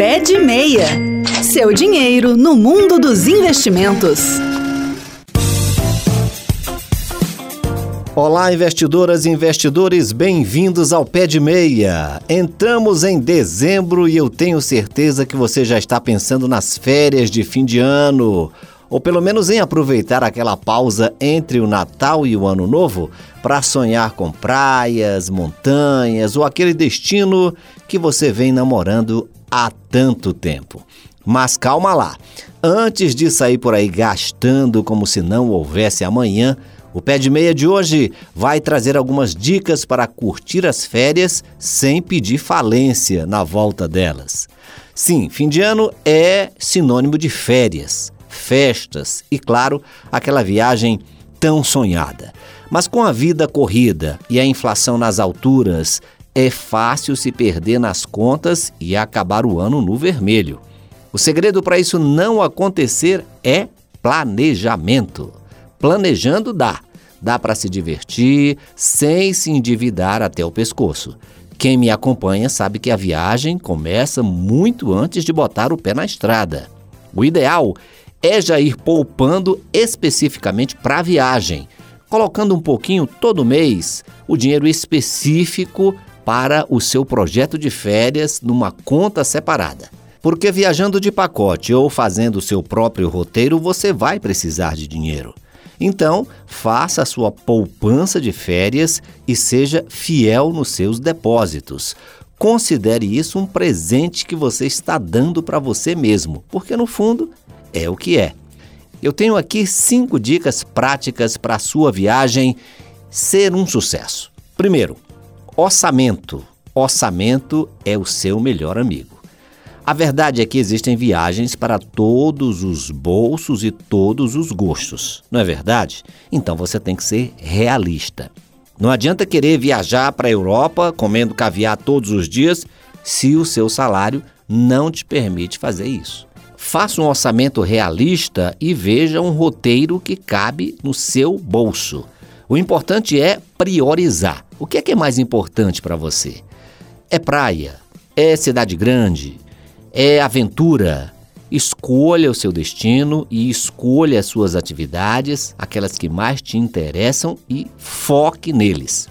Pé de Meia. Seu dinheiro no mundo dos investimentos. Olá, investidoras e investidores, bem-vindos ao Pé de Meia. Entramos em dezembro e eu tenho certeza que você já está pensando nas férias de fim de ano, ou pelo menos em aproveitar aquela pausa entre o Natal e o Ano Novo para sonhar com praias, montanhas ou aquele destino que você vem namorando há tanto tempo. Mas calma lá, antes de sair por aí gastando como se não houvesse amanhã, o Pé de Meia de hoje vai trazer algumas dicas para curtir as férias sem pedir falência na volta delas. Sim, fim de ano é sinônimo de férias, festas e, claro, aquela viagem tão sonhada. Mas com a vida corrida e a inflação nas alturas, é fácil se perder nas contas e acabar o ano no vermelho. O segredo para isso não acontecer é planejamento. Planejando dá para se divertir sem se endividar até o pescoço. Quem me acompanha sabe que a viagem começa muito antes de botar o pé na estrada. O ideal é já ir poupando especificamente para a viagem, colocando um pouquinho todo mês o dinheiro específico para o seu projeto de férias numa conta separada. Porque viajando de pacote ou fazendo o seu próprio roteiro, você vai precisar de dinheiro. Então, faça a sua poupança de férias e seja fiel nos seus depósitos. Considere isso um presente que você está dando para você mesmo, porque no fundo é o que é. Eu tenho aqui 5 dicas práticas para a sua viagem ser um sucesso. Primeiro, orçamento. Orçamento é o seu melhor amigo. A verdade é que existem viagens para todos os bolsos e todos os gostos, não é verdade? Então você tem que ser realista. Não adianta querer viajar para a Europa comendo caviar todos os dias se o seu salário não te permite fazer isso. Faça um orçamento realista e veja um roteiro que cabe no seu bolso. O importante é priorizar. O que é mais importante para você? É praia? É cidade grande? É aventura? Escolha o seu destino e escolha as suas atividades, aquelas que mais te interessam, e foque neles.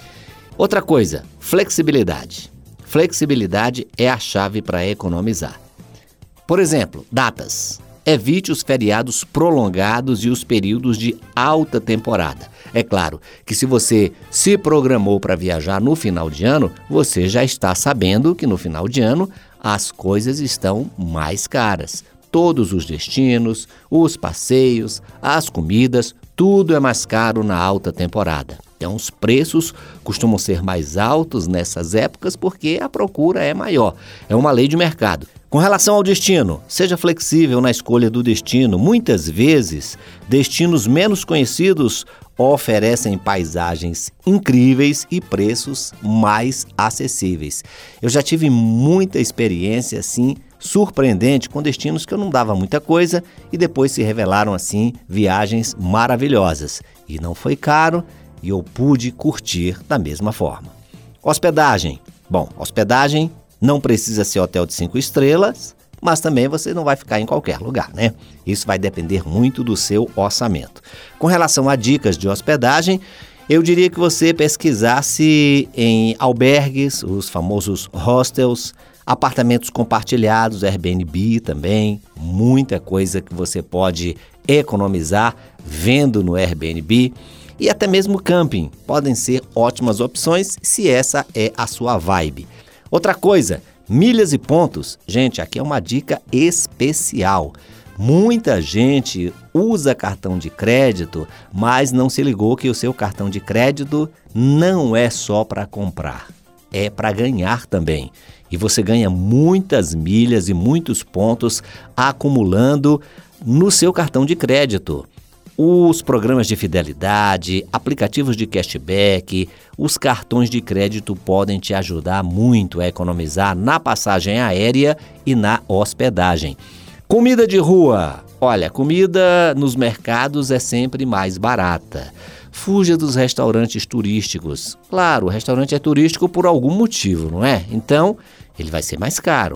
Outra coisa, flexibilidade. Flexibilidade é a chave para economizar. Por exemplo, datas. Evite os feriados prolongados e os períodos de alta temporada. É claro que se você se programou para viajar no final de ano, você já está sabendo que no final de ano as coisas estão mais caras. Todos os destinos, os passeios, as comidas, tudo é mais caro na alta temporada. Então os preços costumam ser mais altos nessas épocas porque a procura é maior. É uma lei de mercado. Com relação ao destino, seja flexível na escolha do destino. Muitas vezes, destinos menos conhecidos oferecem paisagens incríveis e preços mais acessíveis. Eu já tive muita experiência assim, surpreendente, com destinos que eu não dava muita coisa e depois se revelaram assim viagens maravilhosas. E não foi caro e eu pude curtir da mesma forma. Hospedagem. Bom, hospedagem não precisa ser hotel de 5 estrelas, mas também você não vai ficar em qualquer lugar, né? Isso vai depender muito do seu orçamento. Com relação a dicas de hospedagem, eu diria que você pesquisasse em albergues, os famosos hostels, apartamentos compartilhados, Airbnb também, muita coisa que você pode economizar vendo no Airbnb. E até mesmo camping podem ser ótimas opções se essa é a sua vibe. Outra coisa, milhas e pontos. Gente, aqui é uma dica especial. Muita gente usa cartão de crédito, mas não se ligou que o seu cartão de crédito não é só para comprar, é para ganhar também. E você ganha muitas milhas e muitos pontos acumulando no seu cartão de crédito. Os programas de fidelidade, aplicativos de cashback, os cartões de crédito podem te ajudar muito a economizar na passagem aérea e na hospedagem. Comida de rua. Olha, comida nos mercados é sempre mais barata. Fuja dos restaurantes turísticos. Claro, o restaurante é turístico por algum motivo, não é? Então, ele vai ser mais caro.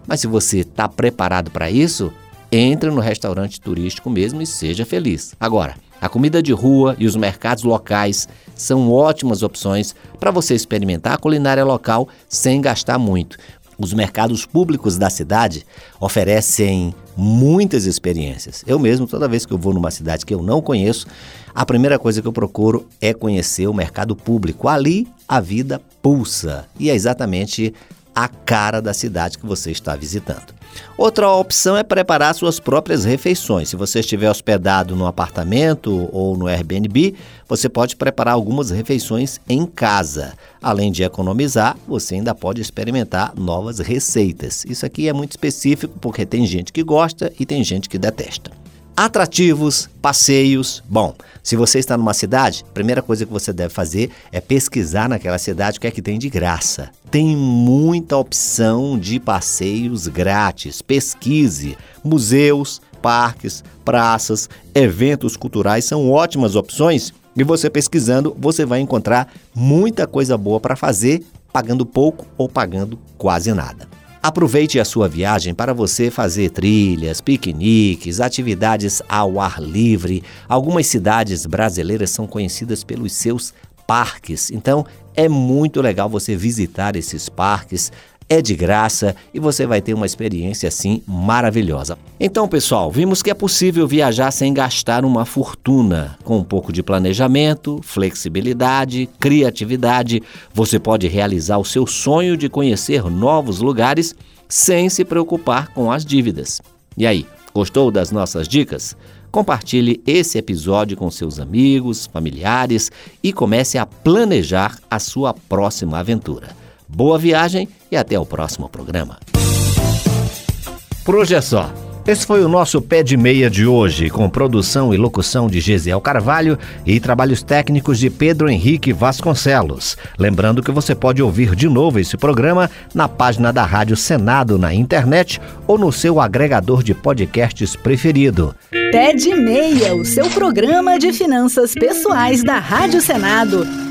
Mas se você está preparado para isso, entre no restaurante turístico mesmo e seja feliz. Agora, a comida de rua e os mercados locais são ótimas opções para você experimentar a culinária local sem gastar muito. Os mercados públicos da cidade oferecem muitas experiências. Eu mesmo, toda vez que eu vou numa cidade que eu não conheço, a primeira coisa que eu procuro é conhecer o mercado público. Ali a vida pulsa e é exatamente a cara da cidade que você está visitando. Outra opção é preparar suas próprias refeições. Se você estiver hospedado no apartamento ou no Airbnb, você pode preparar algumas refeições em casa. Além de economizar, você ainda pode experimentar novas receitas. Isso aqui é muito específico porque tem gente que gosta e tem gente que detesta. Atrativos, passeios. Bom, se você está numa cidade, a primeira coisa que você deve fazer é pesquisar naquela cidade o que é que tem de graça. Tem muita opção de passeios grátis. Pesquise. Museus, parques, praças, eventos culturais são ótimas opções e você pesquisando, você vai encontrar muita coisa boa para fazer, pagando pouco ou pagando quase nada. Aproveite a sua viagem para você fazer trilhas, piqueniques, atividades ao ar livre. Algumas cidades brasileiras são conhecidas pelos seus parques, então é muito legal você visitar esses parques. É de graça e você vai ter uma experiência assim maravilhosa. Então, pessoal, vimos que é possível viajar sem gastar uma fortuna. Com um pouco de planejamento, flexibilidade, criatividade, você pode realizar o seu sonho de conhecer novos lugares sem se preocupar com as dívidas. E aí, gostou das nossas dicas? Compartilhe esse episódio com seus amigos, familiares e comece a planejar a sua próxima aventura. Boa viagem e até o próximo programa. Por hoje é só. Esse foi o nosso Pé de Meia de hoje, com produção e locução de Gesiel Carvalho e trabalhos técnicos de Pedro Henrique Vasconcelos. Lembrando que você pode ouvir de novo esse programa na página da Rádio Senado na internet ou no seu agregador de podcasts preferido. Pé de Meia, o seu programa de finanças pessoais da Rádio Senado.